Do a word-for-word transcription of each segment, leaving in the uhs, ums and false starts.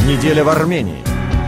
Неделя в Армении.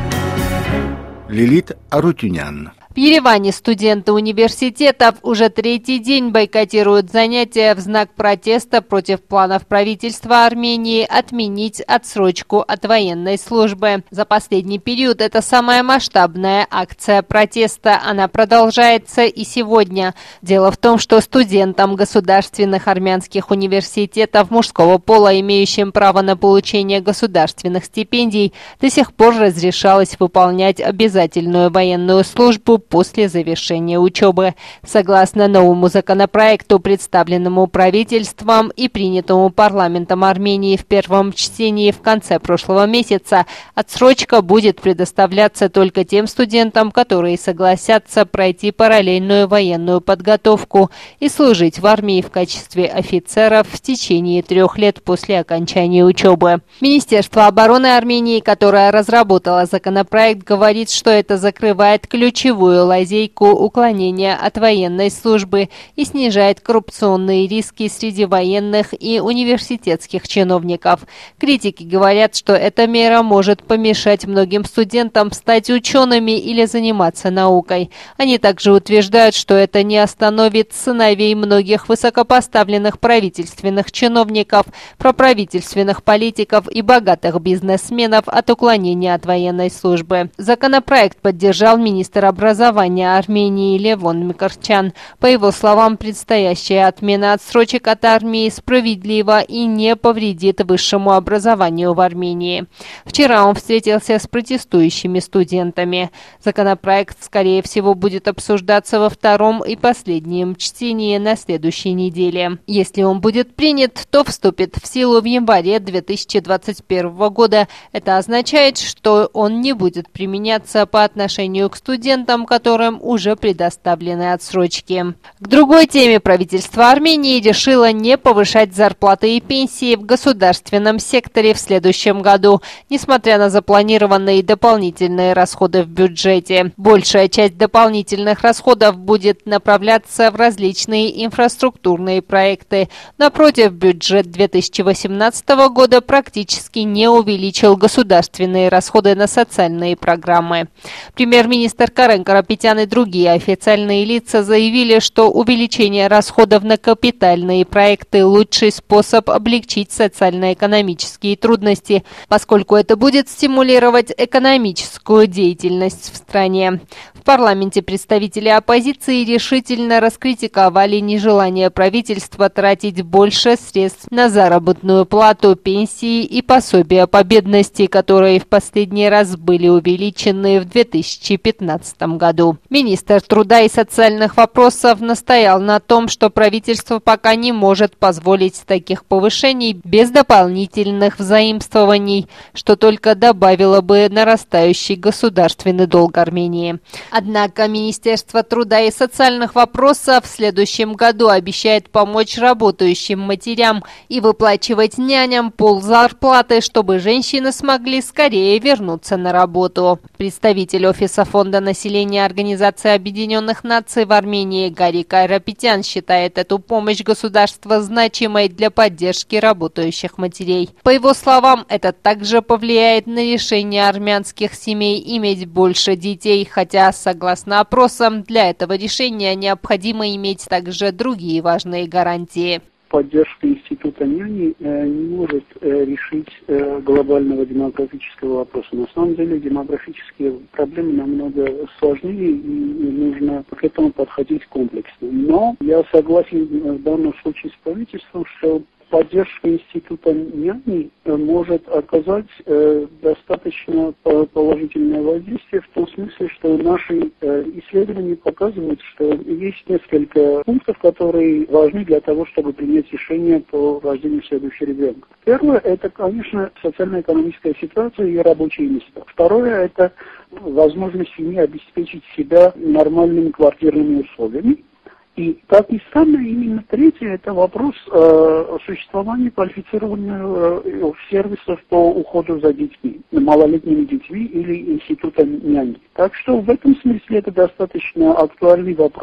Лилит Арутюнян. В Ереване студенты университетов уже третий день бойкотируют занятия в знак протеста против планов правительства Армении отменить отсрочку от военной службы. За последний период это самая масштабная акция протеста. Она продолжается и сегодня. Дело в том, что студентам государственных армянских университетов мужского пола, имеющим право на получение государственных стипендий, до сих пор разрешалось выполнять обязательную военную службу после завершения учебы. Согласно новому законопроекту, представленному правительством и принятому парламентом Армении в первом чтении в конце прошлого месяца, отсрочка будет предоставляться только тем студентам, которые согласятся пройти параллельную военную подготовку и служить в армии в качестве офицеров в течение трех лет после окончания учебы. Министерство обороны Армении, которое разработало законопроект, говорит, что это закрывает ключевую лазейку уклонения от военной службы и снижает коррупционные риски среди военных и университетских чиновников. Критики говорят, что эта мера может помешать многим студентам стать учеными или заниматься наукой. Они также утверждают, что это не остановит сыновей многих высокопоставленных правительственных чиновников, проправительственных политиков и богатых бизнесменов от уклонения от военной службы. Законопроект поддержал министр образования Армении Левон Микарчан. По его словам, предстоящая отмена отсрочек от армии справедлива и не повредит высшему образованию в Армении. Вчера он встретился с протестующими студентами. Законопроект, скорее всего, будет обсуждаться во втором и последнем чтении на следующей неделе. Если он будет принят, то вступит в силу в январе две тысячи двадцать первого года. Это означает, что он не будет применяться по отношению к студентам, которым уже предоставлены отсрочки. К другой теме: правительство Армении решило не повышать зарплаты и пенсии в государственном секторе в следующем году, несмотря на запланированные дополнительные расходы в бюджете. Большая часть дополнительных расходов будет направляться в различные инфраструктурные проекты. Напротив, бюджет две тысячи восемнадцатого года практически не увеличил государственные расходы на социальные программы. Премьер-министр Карен Карапетян и другие официальные лица заявили, что увеличение расходов на капитальные проекты – лучший способ облегчить социально-экономические трудности, поскольку это будет стимулировать экономическую деятельность в стране. В парламенте представители оппозиции решительно раскритиковали нежелание правительства тратить больше средств на заработную плату, пенсии и пособия по бедности, которые в последний раз были увеличены в две тысячи пятнадцатом году. Министр труда и социальных вопросов настоял на том, что правительство пока не может позволить таких повышений без дополнительных взаимствований, что только добавило бы нарастающий государственный долг Армении. Однако Министерство труда и социальных вопросов в следующем году обещает помочь работающим матерям и выплачивать няням ползарплаты, чтобы женщины смогли скорее вернуться на работу. Представитель Офиса фонда населения Организации Объединенных Наций в Армении Гари Карапетян считает эту помощь государства значимой для поддержки работающих матерей. По его словам, это также повлияет на решение армянских семей иметь больше детей, хотя, согласно опросам, для этого решения необходимо иметь также другие важные гарантии. Поддержка института няни э, не может э, решить э, глобального демографического вопроса. На самом деле демографические проблемы намного сложнее, и, и нужно к этому подходить комплексно. Но я согласен в данном случае с правительством, что поддержка института няни может оказать э, достаточно положительное воздействие в том смысле, что наши э, исследования показывают, что есть несколько пунктов, которые важны для того, чтобы принять решение по рождению следующего ребенка. Первое – это, конечно, социально-экономическая ситуация и рабочие места. Второе – это возможность семьи обеспечить себя нормальными квартирными условиями. И, как ни странно, именно третье – это вопрос э, существования квалифицированных э, сервисов по уходу за детьми, малолетними детьми или института няни. Так что в этом смысле это достаточно актуальный вопрос.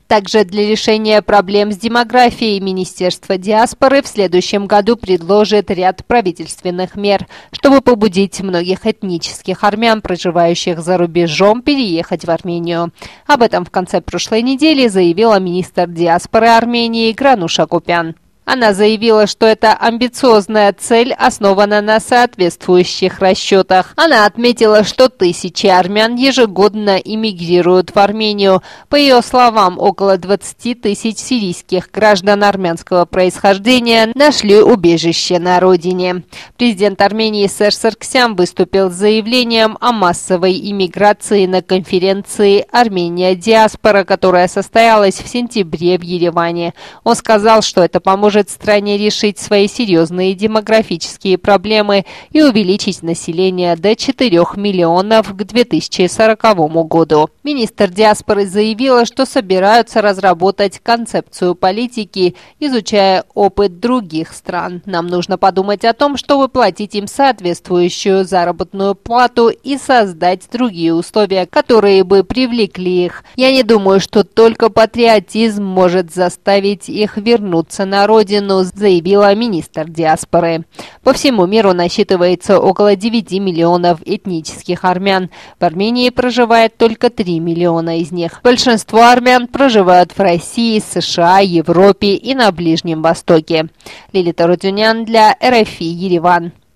Также для решения проблем с демографией Министерство диаспоры в следующем году предложит ряд правительственных мер, чтобы побудить многих этнических армян, проживающих за рубежом, переехать в Армению. Об этом в конце прошлой недели заявила министр диаспоры Армении Грануша Купян. Она заявила, что эта амбициозная цель основана на соответствующих расчетах. Она отметила, что тысячи армян ежегодно эмигрируют в Армению. По ее словам, около двадцати тысяч сирийских граждан армянского происхождения нашли убежище на родине. Президент Армении Серж Саргсян выступил с заявлением о массовой иммиграции на конференции «Армения-диаспора», которая состоялась в сентябре в Ереване. Он сказал, что это поможет стране решить свои серьезные демографические проблемы и увеличить население до четырёх миллионов к две тысячи сороковому году. Министр диаспоры заявила, что собираются разработать концепцию политики, изучая опыт других стран. Нам нужно подумать о том, чтобы платить им соответствующую заработную плату и создать другие условия, которые бы привлекли их. Я не думаю, что только патриотизм может заставить их вернуться на родину, заявила министр диаспоры. По всему миру насчитывается около девяти миллионов этнических армян. В Армении проживает только три миллиона из них. Большинство армян проживают в России, США, Европе и на Ближнем Востоке. Лилита Рудзюнян для эр эф и Ереван.